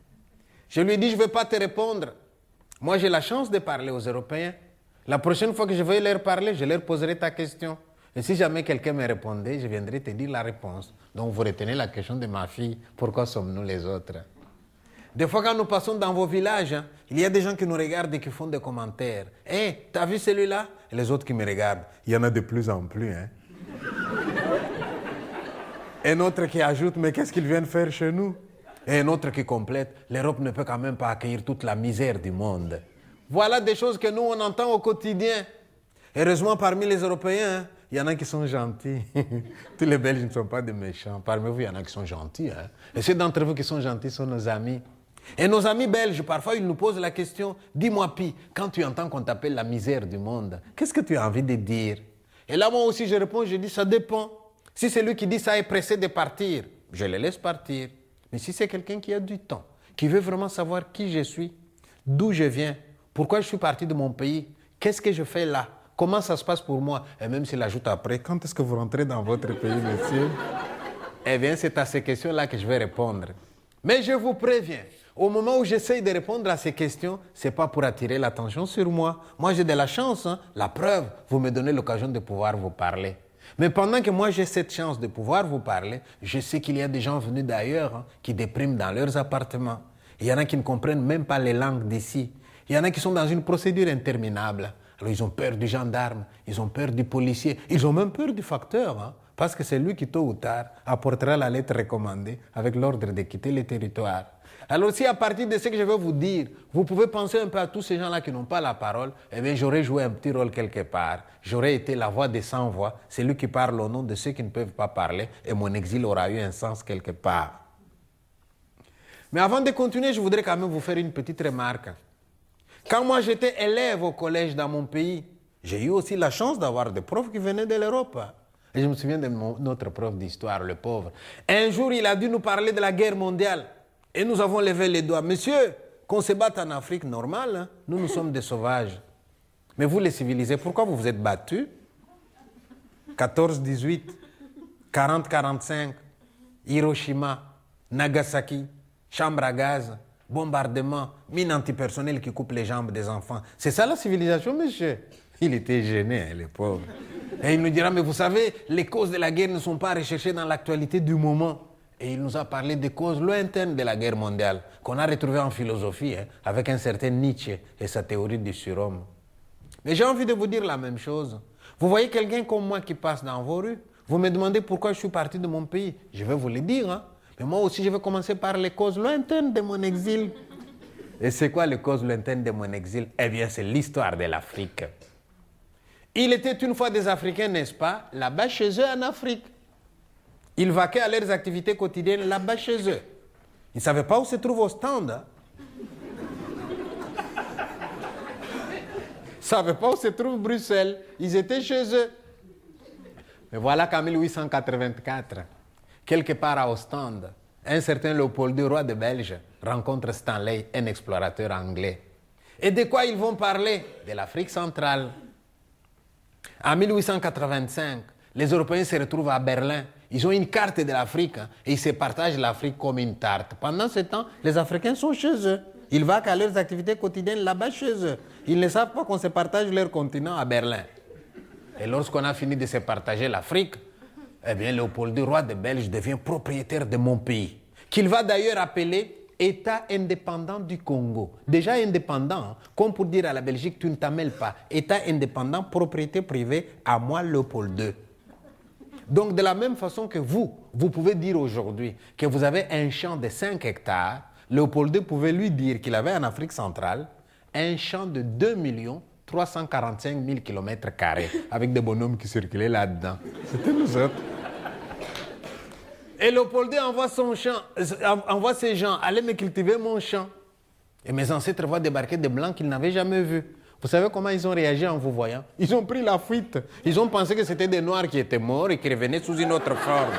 Je lui ai dit, je ne vais pas te répondre. Moi, j'ai la chance de parler aux Européens. La prochaine fois que je vais leur parler, je leur poserai ta question. Et si jamais quelqu'un me répondait, je viendrai te dire la réponse. Donc, vous retenez la question de ma fille, pourquoi sommes-nous les autres? Des fois, quand nous passons dans vos villages, il y a des gens qui nous regardent et qui font des commentaires. « Hé, t'as vu celui-là » Et les autres qui me regardent. Il y en a de plus en plus. Un autre qui ajoute « Mais qu'est-ce qu'ils viennent faire chez nous ?» Et un autre qui complète « L'Europe ne peut quand même pas accueillir toute la misère du monde. » Voilà des choses que nous, on entend au quotidien. Heureusement, parmi les Européens, il y en a qui sont gentils. Tous les Belges ne sont pas des méchants. Parmi vous, il y en a qui sont gentils. Et ceux d'entre vous qui sont gentils sont nos amis. Et nos amis belges, parfois, ils nous posent la question, dis-moi, Pi, quand tu entends qu'on t'appelle la misère du monde, qu'est-ce que tu as envie de dire? Et là, moi aussi, je réponds, je dis, ça dépend. Si celui qui dit ça est pressé de partir, je le laisse partir. Mais si c'est quelqu'un qui a du temps, qui veut vraiment savoir qui je suis, d'où je viens, pourquoi je suis parti de mon pays, qu'est-ce que je fais là, comment ça se passe pour moi, et même s'il ajoute après, quand est-ce que vous rentrez dans votre pays, monsieur? Eh bien, c'est à ces questions-là que je vais répondre. Mais je vous préviens, au moment où j'essaye de répondre à ces questions, ce n'est pas pour attirer l'attention sur moi. Moi, j'ai de la chance. Hein. La preuve, vous me donnez l'occasion de pouvoir vous parler. Mais pendant que moi, j'ai cette chance de pouvoir vous parler, je sais qu'il y a des gens venus d'ailleurs hein, qui dépriment dans leurs appartements. Il y en a qui ne comprennent même pas les langues d'ici. Il y en a qui sont dans une procédure interminable. Alors, ils ont peur du gendarme, ils ont peur du policier, ils ont même peur du facteur. Hein, parce que c'est lui qui, tôt ou tard, apportera la lettre recommandée avec l'ordre de quitter le territoire. Alors si à partir de ce que je vais vous dire, vous pouvez penser un peu à tous ces gens-là qui n'ont pas la parole, eh bien j'aurais joué un petit rôle quelque part. J'aurais été la voix des sans voix, celui qui parle au nom de ceux qui ne peuvent pas parler, et mon exil aura eu un sens quelque part. Mais avant de continuer, je voudrais quand même vous faire une petite remarque. Quand moi j'étais élève au collège dans mon pays, j'ai eu aussi la chance d'avoir des profs qui venaient de l'Europe. Et je me souviens de notre prof d'histoire, le pauvre. Un jour, il a dû nous parler de la guerre mondiale. Et nous avons levé les doigts. Monsieur, qu'on se batte en Afrique, normal, hein? Nous sommes des sauvages. Mais vous, les civilisés, pourquoi vous vous êtes battus 14-18, 40-45, Hiroshima, Nagasaki, chambre à gaz, bombardement, mine antipersonnelle qui coupe les jambes des enfants. C'est ça la civilisation, monsieur? Il était gêné, hein, le pauvre. Et il nous dira, mais vous savez, les causes de la guerre ne sont pas recherchées dans l'actualité du moment. Et il nous a parlé des causes lointaines de la guerre mondiale, qu'on a retrouvées en philosophie, hein, avec un certain Nietzsche et sa théorie du surhomme. Mais j'ai envie de vous dire la même chose. Vous voyez quelqu'un comme moi qui passe dans vos rues, vous me demandez pourquoi je suis parti de mon pays. Je vais vous le dire, hein. Mais moi aussi, je vais commencer par les causes lointaines de mon exil. Et c'est quoi les causes lointaines de mon exil? Eh bien, c'est l'histoire de l'Afrique. Il était une fois des Africains, n'est-ce pas, là-bas chez eux en Afrique. Ils vaquaient à leurs activités quotidiennes là-bas chez eux. Ils ne savaient pas où se trouve Ostende. Hein? Ils ne savaient pas où se trouve Bruxelles. Ils étaient chez eux. Mais voilà qu'en 1884, quelque part à Ostende, un certain Léopold II, roi de Belge, rencontre Stanley, un explorateur anglais. Et de quoi ils vont parler? De l'Afrique centrale. En 1885, les Européens se retrouvent à Berlin. Ils ont une carte de l'Afrique hein, et ils se partagent l'Afrique comme une tarte. Pendant ce temps, les Africains sont chez eux. Ils vaquent à leurs activités quotidiennes là-bas chez eux. Ils ne savent pas qu'on se partage leur continent à Berlin. Et lorsqu'on a fini de se partager l'Afrique, eh bien, Léopold II, roi de Belge, devient propriétaire de mon pays, qu'il va d'ailleurs appeler État indépendant du Congo. Déjà indépendant, hein, comme pour dire à la Belgique, tu ne t'appelles pas. État indépendant, propriété privée, à moi, Léopold II. Donc, de la même façon que vous pouvez dire aujourd'hui que vous avez un champ de 5 hectares, Léopold II pouvait lui dire qu'il avait en Afrique centrale un champ de 2 345 000 km², avec des bonhommes qui circulaient là-dedans. C'était nous autres. Et Léopold II envoie ses gens aller me cultiver mon champ. Et mes ancêtres voient débarquer des Blancs qu'ils n'avaient jamais vus. Vous savez comment ils ont réagi en vous voyant? Ils ont pris la fuite. Ils ont pensé que c'était des Noirs qui étaient morts et qui revenaient sous une autre forme.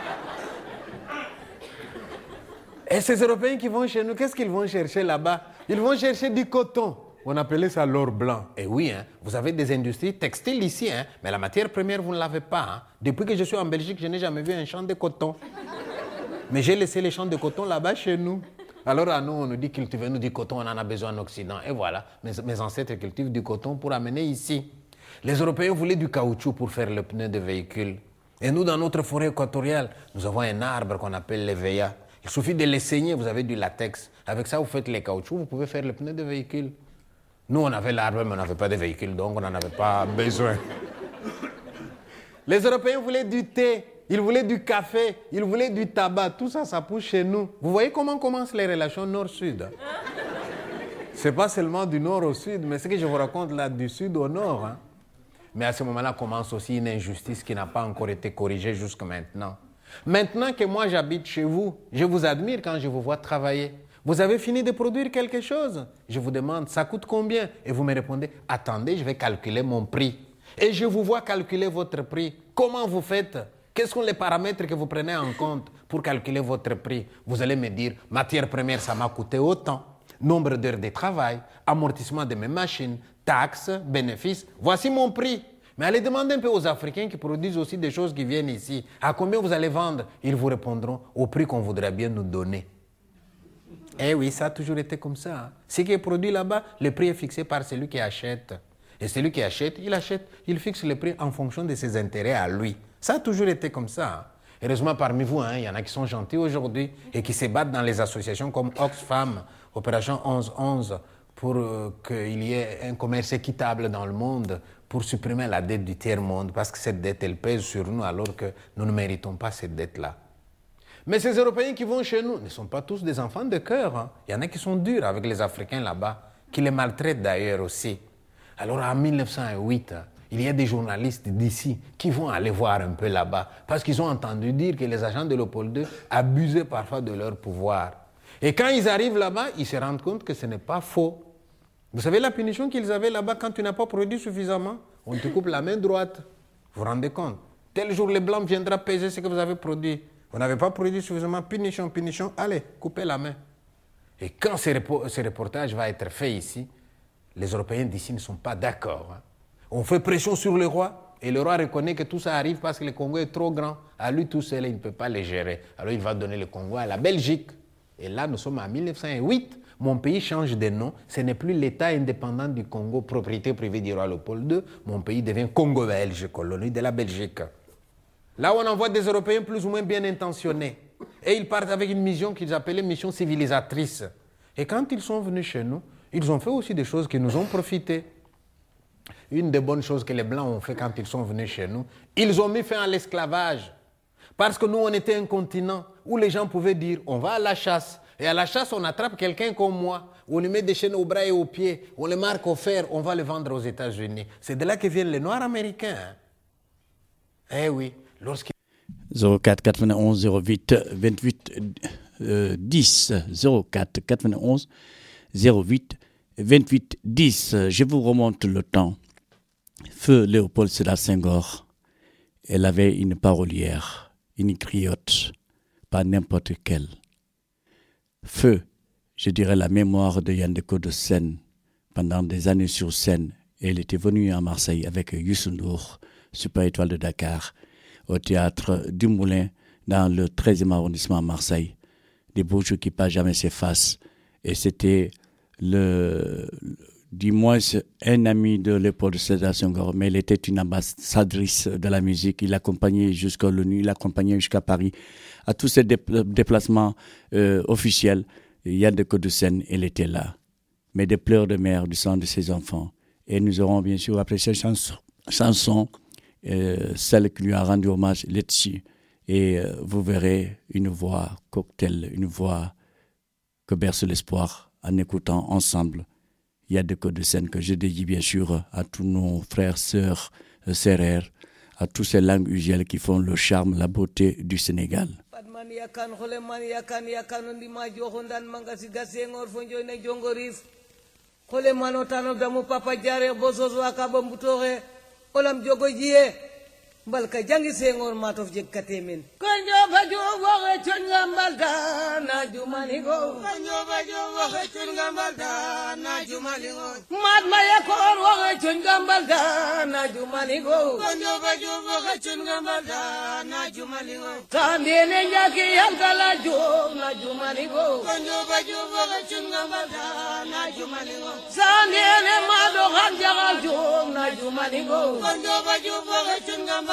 Et ces Européens qui vont chez nous, qu'est-ce qu'ils vont chercher là-bas? Ils vont chercher du coton. On appelait ça l'or blanc. Et oui, hein, vous avez des industries textiles ici, hein, mais la matière première, vous ne l'avez pas. Hein. Depuis que je suis en Belgique, je n'ai jamais vu un champ de coton. Mais j'ai laissé les champs de coton là-bas chez nous. Alors à nous, on nous dit cultivez-nous du coton, on en a besoin en Occident. Et voilà, mes ancêtres cultivent du coton pour amener ici. Les Européens voulaient du caoutchouc pour faire le pneu de véhicule. Et nous, dans notre forêt équatoriale, nous avons un arbre qu'on appelle l'éveilla. Il suffit de les saigner, vous avez du latex. Avec ça, vous faites les caoutchoucs, vous pouvez faire le pneu de véhicule. Nous, on avait l'arbre, mais on n'avait pas de véhicule, donc on n'en avait pas besoin. Les Européens voulaient du thé, ils voulaient du café, ils voulaient du tabac. Tout ça, ça pousse chez nous. Vous voyez comment commencent les relations nord-sud? Ce n'est pas seulement du nord au sud, mais ce que je vous raconte là, du sud au nord. Hein. Mais à ce moment-là commence aussi une injustice qui n'a pas encore été corrigée jusqu'à maintenant. Maintenant que moi, j'habite chez vous, je vous admire quand je vous vois travailler. Vous avez fini de produire quelque chose? Je vous demande, ça coûte combien? Et vous me répondez, attendez, je vais calculer mon prix. Et je vous vois calculer votre prix. Comment vous faites? Quels sont les paramètres que vous prenez en compte pour calculer votre prix? Vous allez me dire, matière première, ça m'a coûté autant. Nombre d'heures de travail, amortissement de mes machines, taxes, bénéfices. Voici mon prix. Mais allez demander un peu aux Africains qui produisent aussi des choses qui viennent ici. À combien vous allez vendre? Ils vous répondront au prix qu'on voudrait bien nous donner. Eh oui, ça a toujours été comme ça. Hein. Ce qui est produit là-bas, le prix est fixé par celui qui achète. Et celui qui achète, il fixe le prix en fonction de ses intérêts à lui. Ça a toujours été comme ça. Hein. Heureusement, parmi vous, il y en a qui sont gentils aujourd'hui et qui se battent dans les associations comme Oxfam, Opération 1111, pour qu'il y ait un commerce équitable dans le monde, pour supprimer la dette du tiers-monde, parce que cette dette, elle pèse sur nous alors que nous ne méritons pas cette dette-là. Mais ces Européens qui vont chez nous ne sont pas tous des enfants de cœur. Hein. Il y en a qui sont durs avec les Africains là-bas, qui les maltraitent d'ailleurs aussi. Alors en 1908, il y a des journalistes d'ici qui vont aller voir un peu là-bas, parce qu'ils ont entendu dire que les agents de Léopold II abusaient parfois de leur pouvoir. Et quand ils arrivent là-bas, ils se rendent compte que ce n'est pas faux. Vous savez la punition qu'ils avaient là-bas quand tu n'as pas produit suffisamment? On te coupe la main droite. Vous vous rendez compte? Tel jour, le blanc viendra peser ce que vous avez produit. Vous n'avez pas produit suffisamment, punition, allez, coupez la main. Et quand ce reportage va être fait ici, les Européens d'ici ne sont pas d'accord. Hein. On fait pression sur le roi, et le roi reconnaît que tout ça arrive parce que le Congo est trop grand. À lui tout seul, il ne peut pas le gérer. Alors il va donner le Congo à la Belgique. Et là, nous sommes en 1908. Mon pays change de nom. Ce n'est plus l'État indépendant du Congo, propriété privée du roi Léopold II. Mon pays devient Congo belge, colonie de la Belgique. Là où on envoie des Européens plus ou moins bien intentionnés. Et ils partent avec une mission qu'ils appelaient mission civilisatrice. Et quand ils sont venus chez nous, ils ont fait aussi des choses qui nous ont profité. Une des bonnes choses que les Blancs ont fait quand ils sont venus chez nous, ils ont mis fin à l'esclavage. Parce que nous, on était un continent où les gens pouvaient dire, on va à la chasse. Et à la chasse, on attrape quelqu'un comme moi. On lui met des chaînes aux bras et aux pieds. On le marque au fer. On va le vendre aux États-Unis. C'est de là que viennent les Noirs américains. Hein. Eh oui. 04 91 08 28 10 04 91 08 28 10. Je vous remonte le temps. Feu Léopold Sédar Senghor, elle avait une parolière, une griotte, pas n'importe quelle. Feu, je dirais la mémoire de Yann Deco de Seine. Pendant des années sur scène, elle était venue à Marseille avec Youssou N'Dour, Super Étoile de Dakar, au théâtre du Moulin, dans le 13e arrondissement à Marseille. Des beaux jours qui pas jamais s'effacent. Et c'était du moins un ami de Léopold Sédar Senghor, mais elle était une ambassadrice de la musique. Il l'accompagnait jusqu'à l'ONU, il l'accompagnait jusqu'à Paris. À tous ces déplacements officiels, Yann Deco de Seine, elle était là. Mais des pleurs de mère du sang de ses enfants. Et nous aurons bien sûr apprécié chanson, celle qui lui a rendu hommage, Letchi. Et vous verrez une voix cocktail, une voix que berce l'espoir en écoutant ensemble. Il y a des codes de scène que je dédie bien sûr à tous nos frères, sœurs, sérères, à toutes ces langues usuelles qui font le charme, la beauté du Sénégal. Balka jangi sengor matof jeg katemen konjo bajo waxe chon ngambalda na jumani go konjo bajo waxe chon ngambalda na jumani go mat maye kor waxe chon ngambalda na jumani go konjo bajo waxe chon ngambalda na jumani go tambene njaki yalgala jo na jumani go konjo bajo waxe chon ngambalda na jumani go sandene mado hanjaga jo na jumani go konjo bajo waxe chon ngambalda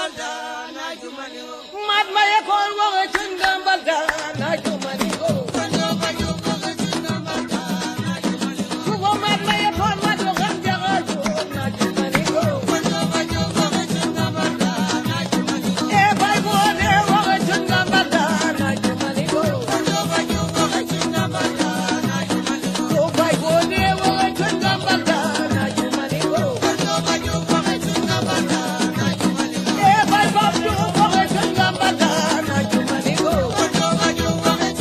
mat maye kor waxe chun gambalda na jumani go konjo bajo waxe chun gambalda na jumani go subo mat maye kor mado ganjaga jo na jumani go konjo bajo waxe chun gambalda na jumani go e bay bo de waxe chun gambalda na jumani go konjo bajo waxe chun gambalda na jumani go bay bo de waxe chun gambalda na jumani go konjo bajo waxe chun gambalda Bye.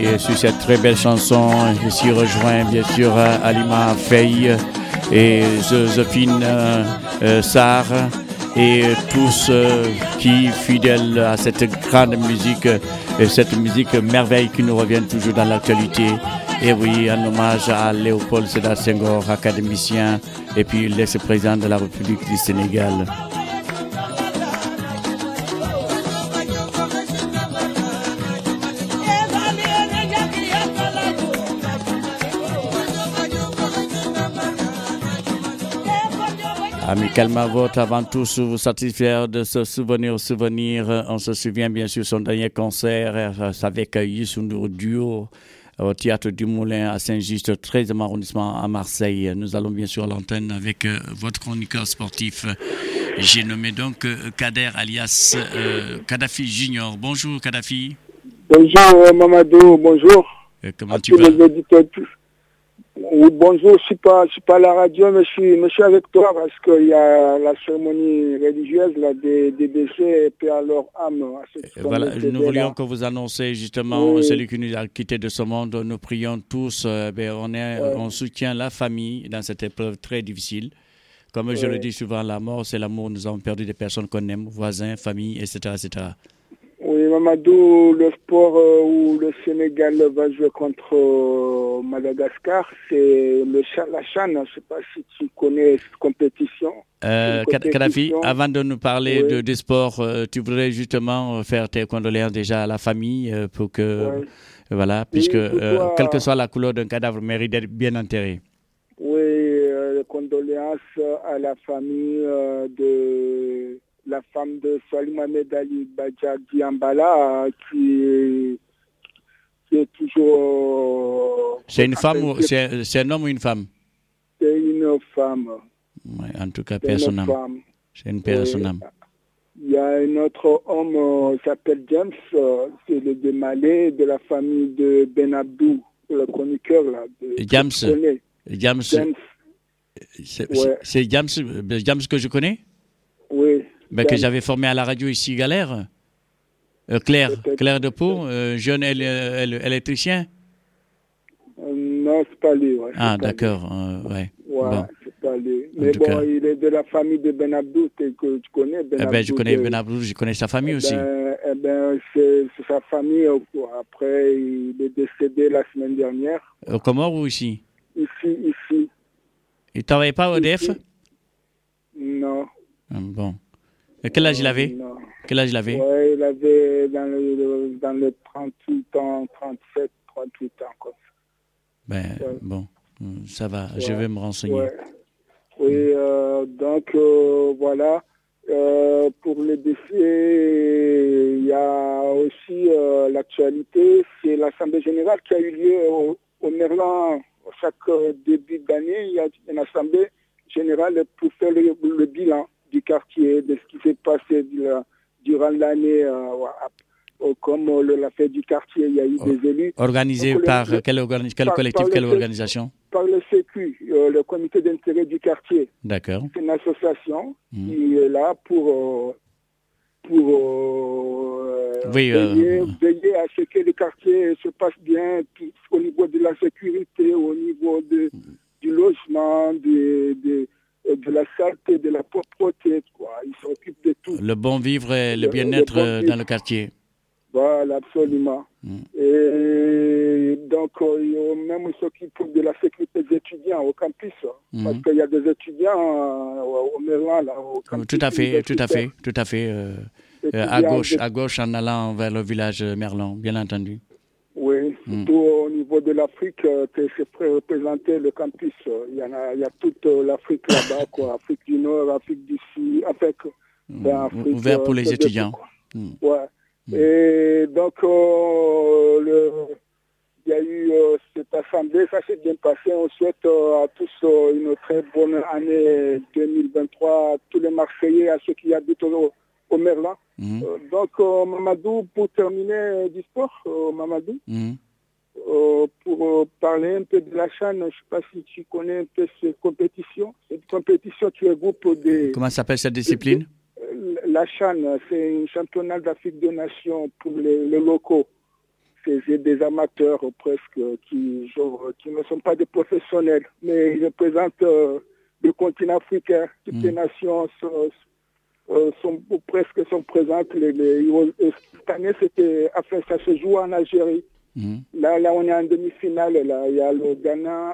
Et sur cette très belle chanson, je suis rejoint bien sûr Alima Faye et Joséphine Sarr et tous qui fidèles à cette grande musique, cette musique merveille qui nous revient toujours dans l'actualité. Et oui, en hommage à Léopold Sédar Senghor, académicien et puis l'ex-président de la République du Sénégal. Amicalement vote avant tout vous satisfaire de ce souvenir. On se souvient bien sûr son dernier concert avec Youssou N'Dour duo au Théâtre du Moulin à Saint-Just, 13e arrondissement à Marseille. Nous allons bien sûr à l'antenne avec votre chroniqueur sportif. J'ai nommé donc Kader alias Kadhafi Junior. Bonjour Kadhafi. Bonjour Mamadou, bonjour. Comment tu vas? Oui, bonjour, je suis pas à la radio, mais je suis avec toi parce qu'il y a la cérémonie religieuse là, des décès et puis à leur âme. Voilà, nous voulions que vous annonciez justement celui qui nous a quitté de ce monde. Nous prions tous, on soutient la famille dans cette épreuve très difficile. Comme je le dis souvent, la mort c'est l'amour. Nous avons perdu des personnes qu'on aime, voisins, famille, etc., etc. Oui, Mamadou, le sport où le Sénégal va jouer contre Madagascar, c'est la CHAN. Je ne sais pas si tu connais cette compétition. Kadhafi, avant de nous parler des sports, tu voudrais justement faire tes condoléances déjà à la famille pour que, voilà, puisque quelle que soit la couleur d'un cadavre, mérite d'être bien enterré. Oui, condoléances à la famille de la femme de Salim Ahmed Ali Badja Diambala qui est toujours... C'est une femme ou c'est un homme ou une femme? C'est une femme. Ouais, en tout cas, personne. C'est une personne. Il y a un autre homme qui s'appelle James, c'est le Démalé de la famille de Ben Abdou, le chroniqueur là. James. C'est James que je connais? Oui. Que j'avais formé à la radio ici, Galère. Claire de Pau, jeune électricien. Non, c'est pas lui. Ouais, ah, d'accord. Ouais, bon. C'est pas lui. Mais bon, il est de la famille de Ben Abdou que tu connais. Je connais Ben Abdou, je connais sa famille aussi. C'est sa famille. Après, il est décédé la semaine dernière. Au Comores ou ici? Ici. Il ne travaillait pas au EDF? Non. Bon. Et quel âge il avait? Quel âge il avait? Ouais, il avait dans le 38 ans, 37, 38 ans. Bon, ça va, je vais me renseigner. Ouais. Oui, donc voilà. Pour les décès, il y a aussi l'actualité, c'est l'Assemblée générale qui a eu lieu au Merlan. Chaque début d'année, il y a une Assemblée générale pour faire le bilan du quartier, de ce qui s'est passé durant l'année, comme la fête du quartier, il y a eu des élus. Organisé par quel collectif, quelle organisation? Par le CQ, le comité d'intérêt du quartier. D'accord. C'est une association qui est là pour veiller à ce que le quartier se passe bien au niveau de la sécurité, au niveau du logement, de la saleté, de la propreté, quoi. Ils s'occupent de tout. Le bon vivre et le bien-être dans le quartier. Voilà, absolument. Et donc, même ils s'occupent de la sécurité des étudiants au campus. Parce qu'il y a des étudiants au Merlan, là, au campus. Tout à fait. À gauche en allant vers le village Merlan, bien entendu. Oui, surtout au niveau de l'Afrique, que c'est représenté le campus. Il y a toute l'Afrique là-bas, quoi. Afrique du Nord, Afrique du Sud, Afrique ouvert pour les étudiants. Ouais. Et donc, il y a eu cette assemblée, ça s'est bien passé. On souhaite à tous une très bonne année 2023, à tous les Marseillais, à ceux qui habitent au Merlan. Donc, Mamadou, pour terminer du sport, Mamadou, pour parler un peu de la CHAN, je ne sais pas si tu connais un peu cette compétition. Cette compétition qui regroupe des... Comment s'appelle cette discipline? La CHAN, c'est un championnat d'Afrique des Nations pour les locaux. c'est des amateurs presque qui ne sont pas des professionnels, mais ils représentent le continent africain. Toutes les nations sont présentes. Cette année, ça se joue en Algérie. Là, on est en demi-finale. Là, il y a le Ghana,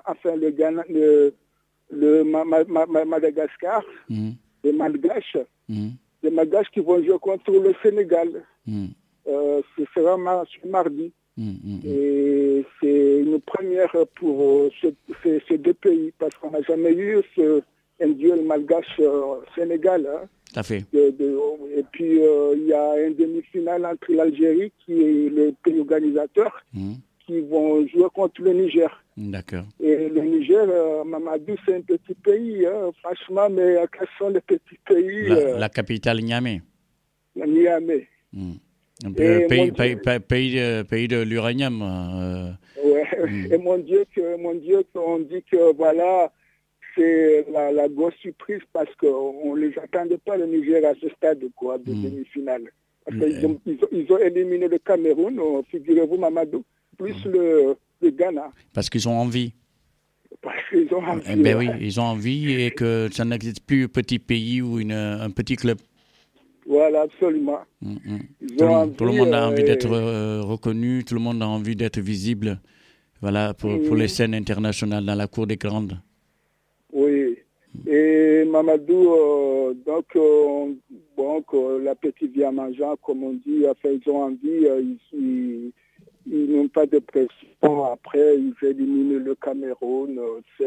Madagascar, les Malgaches. Les Malgaches qui vont jouer contre le Sénégal. Ce sera mardi. Et c'est une première pour ces deux pays parce qu'on n'a jamais eu un duel malgache-Sénégal. Hein. Tout à fait. Et puis il y a une demi-finale entre l'Algérie qui est le pays organisateur qui vont jouer contre le Niger. D'accord. Et le Niger, Mamadou, c'est un petit pays, hein, franchement, mais quels sont les petits pays La capitale Niamey. Niamey. Pays de l'uranium. Ouais. Et mon Dieu, on dit que voilà, c'est la grosse surprise parce qu'on ne les attendait pas le Niger à ce stade de demi-finale. Parce qu'ils ont éliminé le Cameroun, figurez-vous Mamadou, plus le Ghana. Parce qu'ils ont envie. Parce qu'ils ont envie. Ben oui, ils ont envie et que ça n'existe plus un petit pays ou un petit club. Voilà, absolument. Tout le monde a envie d'être reconnu, tout le monde a envie d'être visible. Voilà, pour les scènes internationales dans la cour des grandes. Oui. Et Mamadou, donc l'appétit vient mangeant, comme on dit. Enfin, ils ont envie, ils n'ont pas de pression. Après, ils éliminent le Cameroun,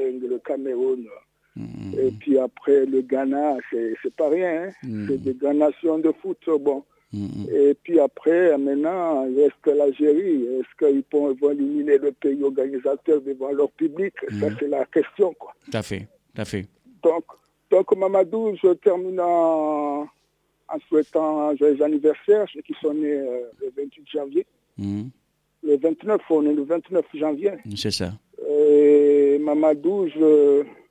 Et puis après, le Ghana, c'est pas rien. Hein. C'est des grandes nations de foot, bon. Et puis après, maintenant, il reste l'Algérie. Est-ce qu'ils vont éliminer le pays organisateur devant leur public? Ça, c'est la question, quoi. Tout à fait. Donc, Mamadou, je termine en souhaitant joyeux anniversaire, ceux qui sont nés le 28 janvier. Le 29, on est le 29 janvier. C'est ça. Et Mamadou,